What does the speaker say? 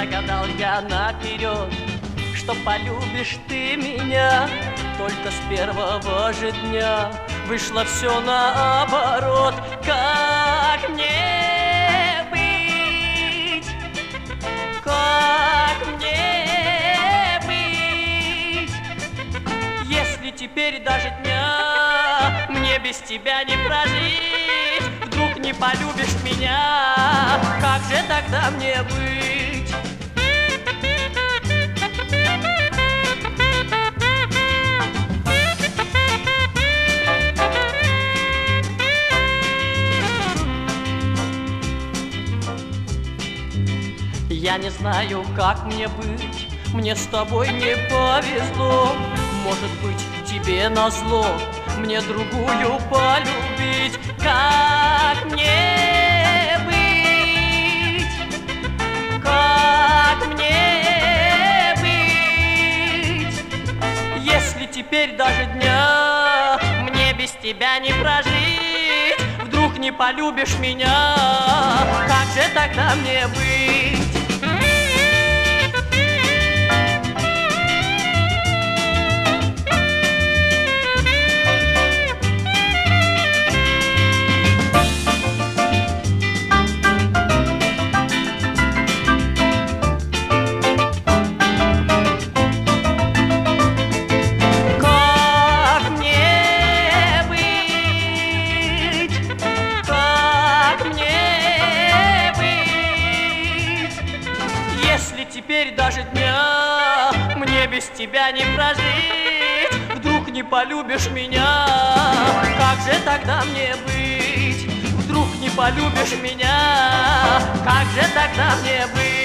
загадал я наперед, что полюбишь ты меня. Только с первого же дня вышло все наоборот. Как мне быть? Как мне быть, если теперь даже дня мне без тебя не прожить? Вдруг не полюбишь меня, как же тогда мне быть? Я не знаю, как мне быть, мне с тобой не повезло. Может быть, тебе назло мне другую полюбить. Как мне быть? Как мне быть, если теперь даже дня мне без тебя не прожить? Вдруг не полюбишь меня, как же тогда мне быть? Если теперь даже дня мне без тебя не прожить? Вдруг не полюбишь меня, как же тогда мне быть? Вдруг не полюбишь меня, как же тогда мне быть?